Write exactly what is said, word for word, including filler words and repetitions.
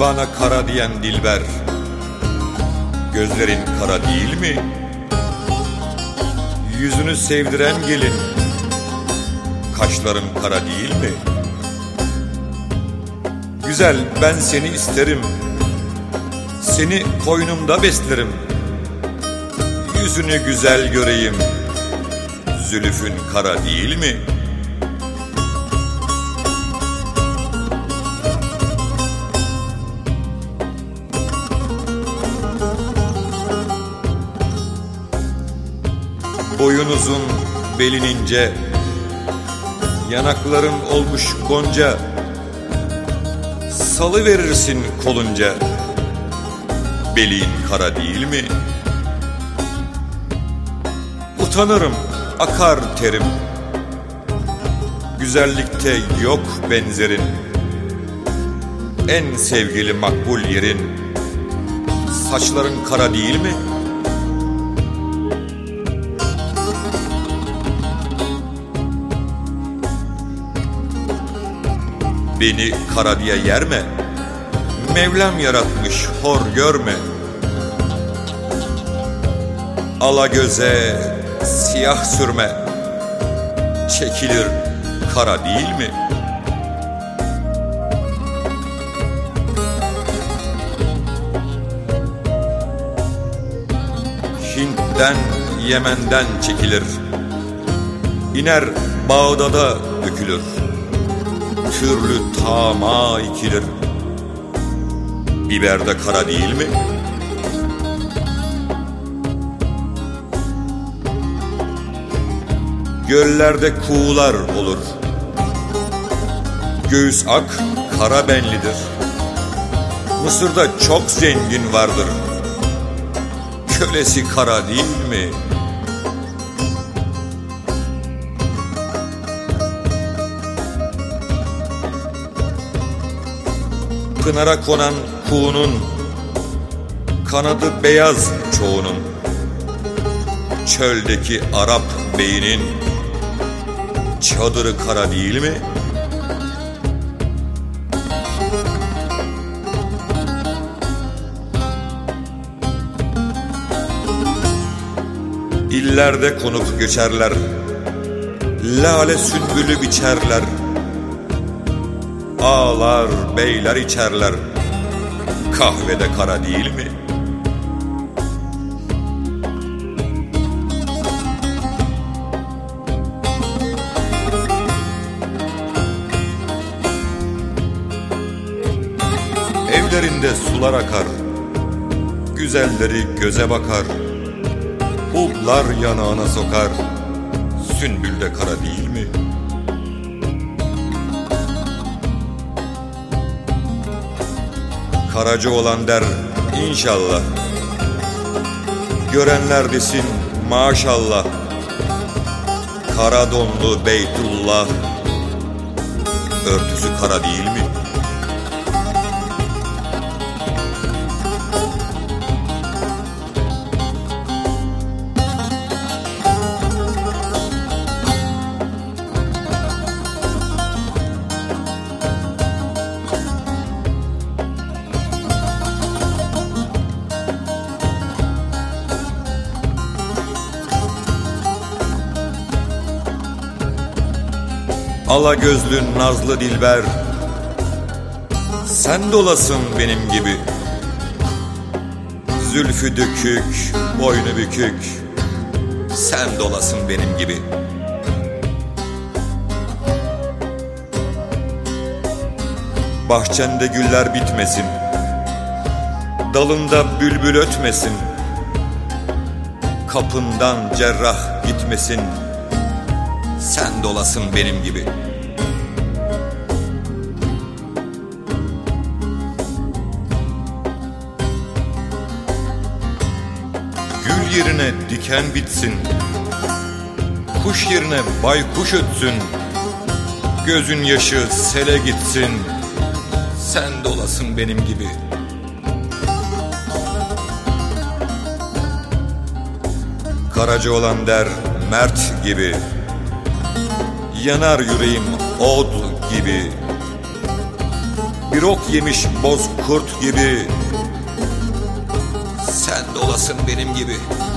Bana kara diyen dilber, gözlerin kara değil mi? Yüzünü sevdiren gelin, kaşların kara değil mi? Güzel, ben seni isterim, seni koynumda beslerim. Yüzünü güzel göreyim, zülüfün kara değil mi? Boyun uzun, belin ince, yanakların olmuş gonca. Salıverirsin kolunca, belin kara değil mi? Utanırım, akar terim, güzellikte yok benzerin. En sevgili makbul yerin, saçların kara değil mi? Beni kara diye yerme, Mevlam yaratmış hor görme. Ala göze siyah sürme, çekilir kara değil mi? Hint'ten Yemen'den çekilir, iner Bağdat'a dökülür. Türlü tama ikilir, biber de kara değil mi? Göllerde kuğular olur, göğüs ak kara benlidir. Mısır'da çok zengin vardır, kölesi kara değil mi? Pınara konan kuğunun kanadı beyaz çoğunun. Çöldeki Arap beyinin çadırı kara değil mi? İllerde konup göçerler, lale sümbülü biçerler. Ağlar beyler içerler, kahvede kara değil mi? Evlerinde sular akar, güzelleri göze bakar. Hublar yanağına sokar, sümbülde kara değil mi? Karaca olan der inşallah, görenler desin maşallah. Kara donlu Beytullah, örtüsü kara değil mi? Ala gözlün nazlı dilber, sen de olasın benim gibi. Zülfü dökük, boynu bükük, sen de olasın benim gibi. Bahçende güller bitmesin, dalında bülbül ötmesin. Kapından cerrah gitmesin, sen de olasın benim gibi. Gül yerine diken bitsin, kuş yerine baykuş ötsün. Gözün yaşı sele gitsin, sen de olasın benim gibi. Karaca olan der mert gibi, yanar yüreğim od gibi. bir ok yemiş boz kurt gibi. Sen de olasın benim gibi.